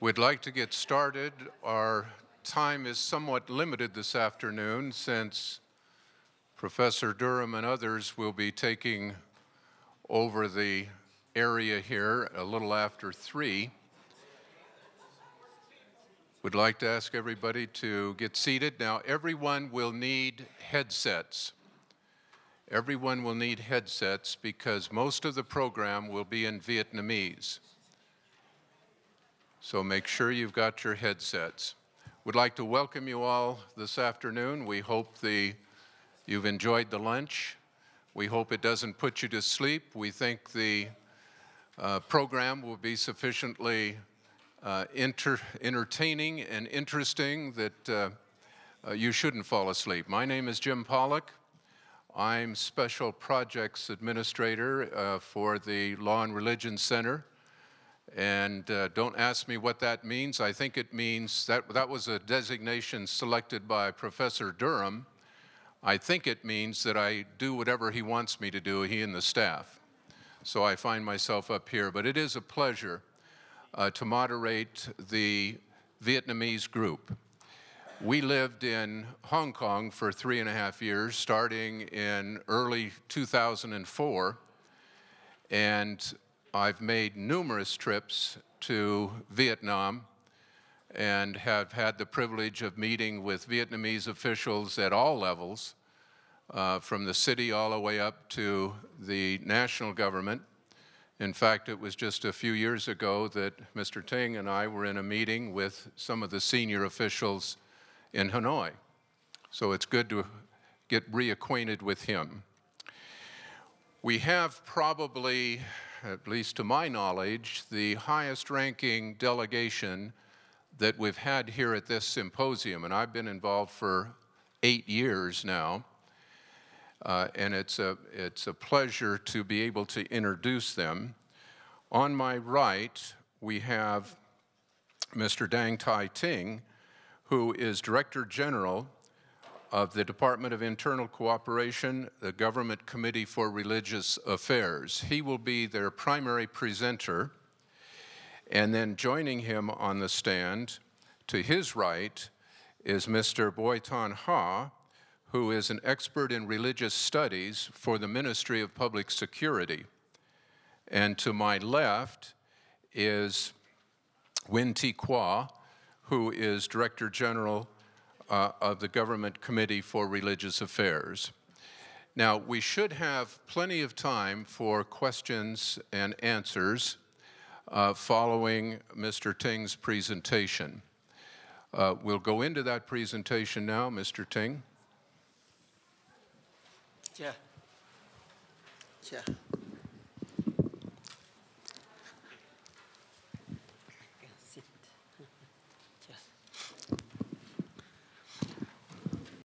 We'd like to get started. Our time is somewhat limited this afternoon since Professor Durham and others will be taking over the area here a little after 3. We'd like to ask everybody to get seated. Now, everyone will need headsets. Everyone will need headsets because most of the program will be in Vietnamese. So make sure you've got your headsets. We'd like to welcome you all this afternoon. We hope you've enjoyed the lunch. We hope it doesn't put you to sleep. We think the program will be sufficiently entertaining and interesting that you shouldn't fall asleep. My name is Jim Pollock. I'm Special Projects Administrator for the Law and Religion Center. And don't ask me what that means. I think it means that was a designation selected by Professor Durham. I think it means that I do whatever he wants me to do, he and the staff. So I find myself up here. But it is a pleasure to moderate the Vietnamese group. We lived in Hong Kong for 3.5 years, starting in early 2004, and I've made numerous trips to Vietnam and have had the privilege of meeting with Vietnamese officials at all levels, from the city all the way up to the national government. In fact, it was just a few years ago that Mr. Ting and I were in a meeting with some of the senior officials in Hanoi. So it's good to get reacquainted with him. We have probably, at least to my knowledge, the highest ranking delegation that we've had here at this symposium, and I've been involved for 8 years now. And it's a pleasure to be able to introduce them. On my right, we have Mr. Dang Tai Ting, who is Director General of the Department of Internal Cooperation, the Government Committee for Religious Affairs. He will be their primary presenter. And then joining him on the stand, to his right, is Mr. Boi Ton Ha, who is an expert in religious studies for the Ministry of Public Security. And to my left is Win Thi Qua, who is Director General of the Government Committee for Religious Affairs. Now, we should have plenty of time for questions and answers following Mr. Ting's presentation. We'll go into that presentation now, Mr. Ting. Yeah.